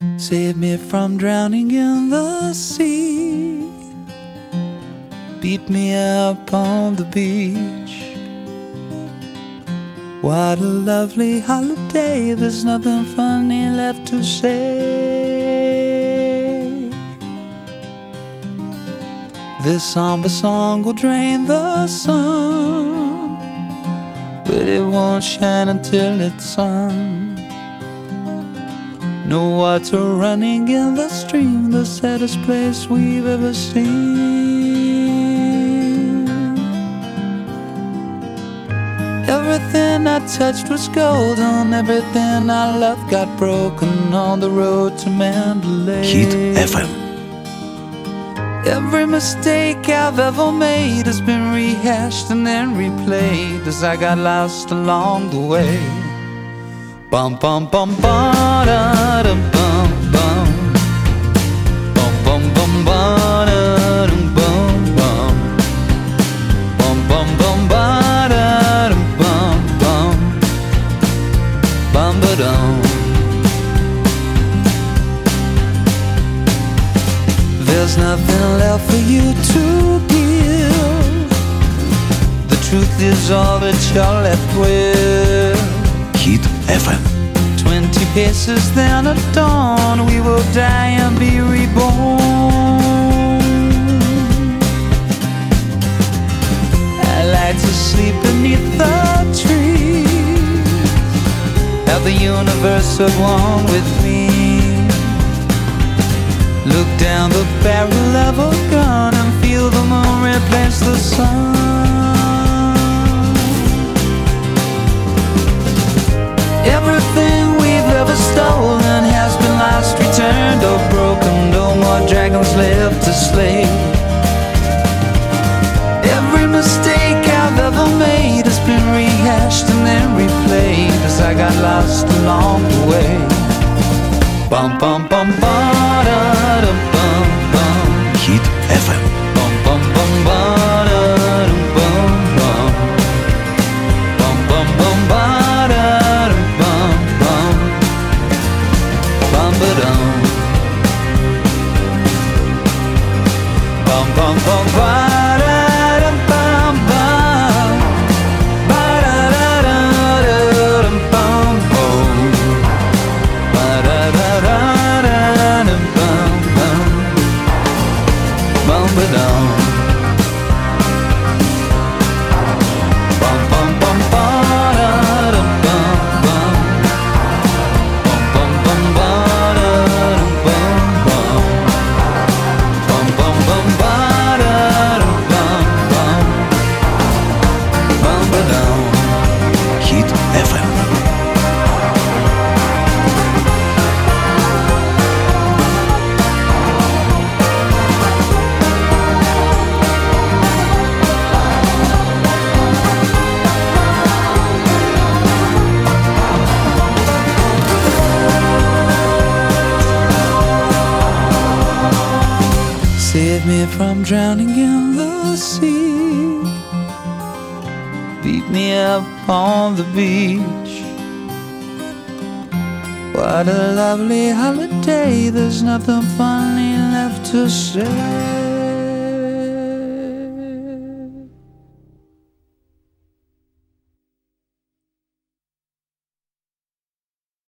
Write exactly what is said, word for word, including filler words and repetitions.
Save me from drowning in the sea. Beat me up on the beach. What a lovely holiday. There's nothing funny left to say. This somber song will drain the sun, but it won't shine until it's sung. No water running in the stream, the saddest place we've ever seen. Everything I touched was golden, everything I loved got broken on the road to Mandalay. Hit эф эм. Every mistake I've ever made has been rehashed and then replayed as I got lost along the way. Bum bum bum ba da dum bum bum. Bum bum bum ba da dum bum bum. Bum bum bum ba da dum bum bum. Bum ba dum. There's nothing left for you to give. The truth is all that you're left with. Hit эф эм. Twenty paces then at dawn, we will die and be reborn. I like to sleep beneath the trees, have the universe at one with me. Look down the barrel of a gun and feel the moon replace the sun. Everything we've ever stolen has been lost, returned or broken. No more dragons left to slay. Every mistake I've ever made has been rehashed and then replayed as I got lost along the way. Bum bum bum ba da dum bum bum. Hit эф эм. Bum bum bum ba da dum bum bum. Bum bum bum ba da dum bum bum. Bum ba dum. Bum bum bum ba da dum bum bum. Ba da da da da dum bum bum. Ba da da da da dum bum bum. Bum ba dum. Bum bum bum ba da dum bum bum. Bum bum bum ba da dum bum bum. Bum bum bum ba da dum bum bum. Bum ba dum. Hit эф эм. Save me from drowning in the sea. Beat me up on the beach. What a lovely holiday. There's nothing funny left to say.